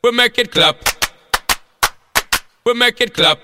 We make it clap. We make it clap.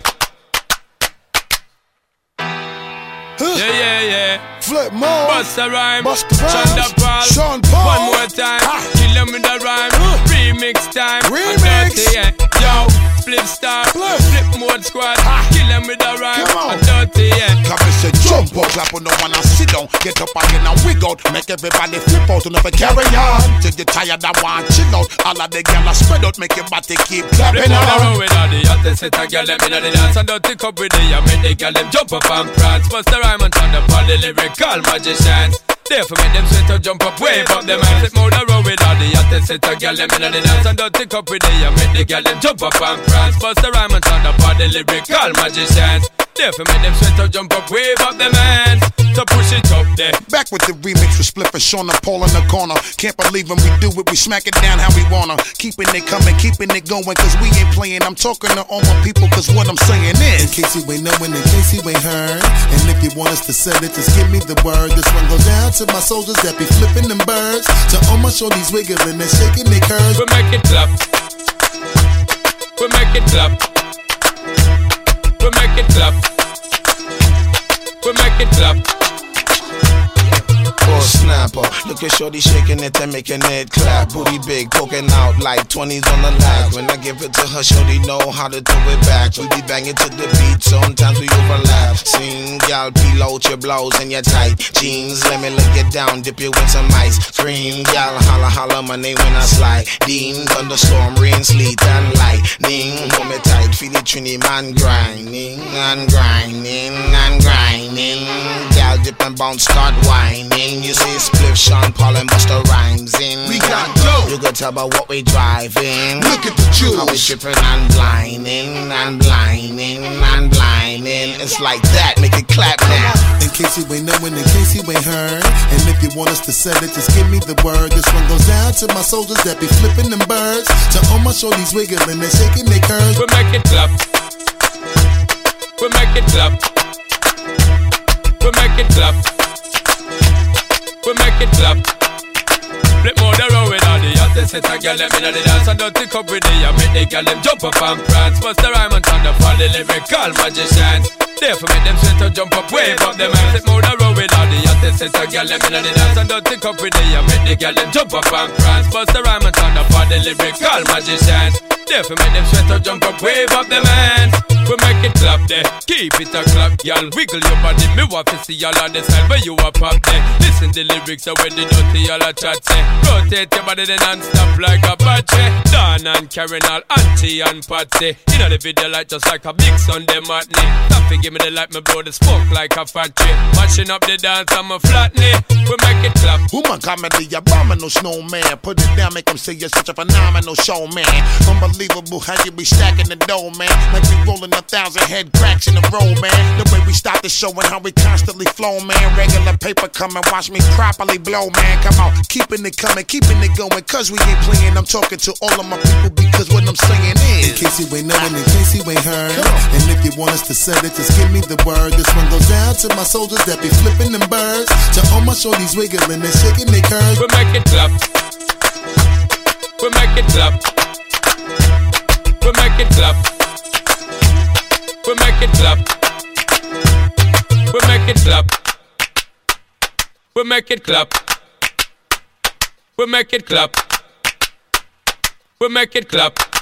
Yeah. Flip mode. Bust a rhyme. Sean Sean Paul. One more time. Kill them with a rhyme. Remix time. Remix. Yo, flip star. Flip mode squad. Kill them with a rhyme. Come on. Dirty, yeah. Come and say jump up, clap on the one and sit down. Get up again and wig out. Make everybody flip out and never carry on. Till you tired and want chill out. All of the gyal spread out. Make your body keep clapping on. on. With all the hottest set a gyal them inna the dance. And don't take up with it. I make the gyal them jump up and prance. Bust a rhyme and turn up all the lyrical magicians. Therefore make them sweat up, jump up, wave up them hands. Flip mode a roll with all the hottest set a gyal them inna the dance. And don't take up with it. I make the gyal them jump up and prance. Bust a rhyme and turn up all the lyrical magicians. Therefore make them sweat up, jump up, wave up them hands. So push it up there. Back with the remix with Spliff and Sean and Paul in the corner. Can't believe when we do it, we smack it down how we wanna. Keeping it coming, keeping it going, cause we ain't playing. I'm talking to all my people, cause what I'm saying is, in case you ain't knowing, in case you ain't heard, and if you want us to sell it, just give me the word. This one goes down to my soldiers that be flipping them birds. To all my shorties wiggling and shaking their curves. We make it clap. We make it clap. We make it clap. We make it clap. Oh snapper, look at shorty shaking it and making it clap. Booty big, poking out like 20s on the lag. When I give it to her, shorty know how to throw it back. We be banging to the beat, sometimes we overlap. Sing, y'all peel out your blouse and your tight jeans. Let me look it down, dip you in some ice. Scream, y'all holla holla my name when I slide. Dean, thunderstorm, rain, sleet and lightning. Hold me tight, feel it Trini man grinding and grinding and grinding. Y'all dip and bounce, start whining. You see Spliff, Sean Paul and Busta Rhymes in. We got dope. You can tell by what we driving. Look at the juice. How we tripping and blinding and blinding and blinding. It's like that, make it clap now. In case you ain't knowing, in case you ain't heard, and if you want us to sell it, just give me the word. This one goes down to my soldiers that be flipping them birds. To all my shorties wiggling and shaking their curves. We make it clap. We make it clap. We make it clap. We make it clap. Flip mode a roll with all the hottest set a gyal them inna the dance. And don't take up with it, I make the gyal them jump up and prance. Bust a rhyme and turn up all the lyrical magicians. Therefore make them sweat up, jump up, wave up them hands. Flip mode a roll with all the hottest set a gyal them inna the dance. And don't take up with it, I make the gyal them jump up and prance. Bust a rhyme and turn up all the lyrical magicians. Therefore make them sweat up, jump up, wave up them hands. We make it clap there, keep it a clap, y'all. Wiggle your body, me want to see y'all on the side where you a pop there. Listen the lyrics of when the dirty y'all a chat say. Rotate your body then non-stop like a battery. Dan and Karen all Auntie and Patsy. You know the video like just like a big Sunday matinee. Taffy give me the light, me blow the smoke like a factory. Mashing up the dance, I'm a flatney. We make it clap. Woman comedy, abominable snowman. Put it down, make them say you're such a phenomenal showman. Unbelievable how you be stacking the dough, man. Like we rolling 1,000 head cracks in a row, man. The way we start the show and how we constantly flow, man. Regular paper come and watch me properly blow, man. Come on, keeping it coming, keeping it going, cause we ain't playing. I'm talking to all of my people because what I'm saying is, in case you ain't knowing, in case you ain't heard, and if you want us to sell it, just give me the word. This one goes down to my soldiers that be flipping them birds. To all my shorties wiggling and shaking their curves. We make it clap. We make it clap. We make it clap. We make it clap. We make it clap. We make it clap. We make it clap. We make it clap.